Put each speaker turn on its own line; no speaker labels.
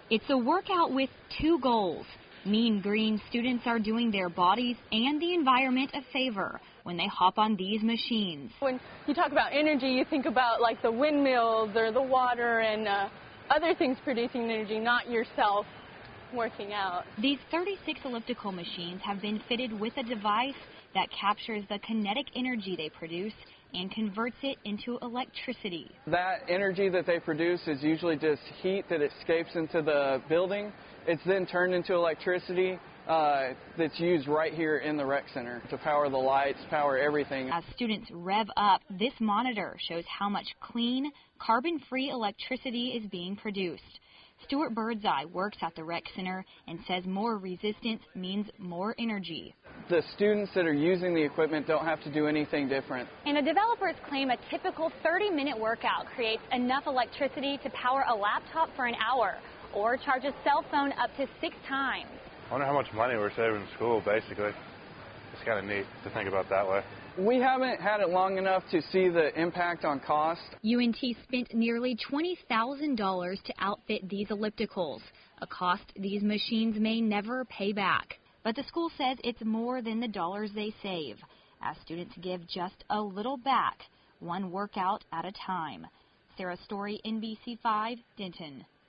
It's a workout with two goals. Mean Green students are doing their bodies and the environment a favor when they hop on these machines.
When you talk about energy, you think about like the windmills or the water and other things producing energy, not yourself working out.
These 36 elliptical machines have been fitted with a device that captures the kinetic energy they produce and converts it into electricity.
That energy that they produce is usually just heat that escapes into the building. It's then turned into electricity that's used right here in the rec center to power the lights, power everything.
As students rev up, this monitor shows how much clean, carbon-free electricity is being produced. Stuart Birdseye works at the rec center and says more resistance means more energy.
The students that are using the equipment don't have to do anything different.
And the developers claim a typical 30-minute workout creates enough electricity to power a laptop for an hour or charge a cell phone up to 6 times.
I wonder how much money we're saving in school, basically. It's kind of neat to think about that way.
We haven't had it long enough to see the impact on cost.
UNT spent nearly $20,000 to outfit these ellipticals, a cost these machines may never pay back. But the school says it's more than the dollars they save, as students give just a little back, one workout at a time. Sarah Story, NBC5, Denton.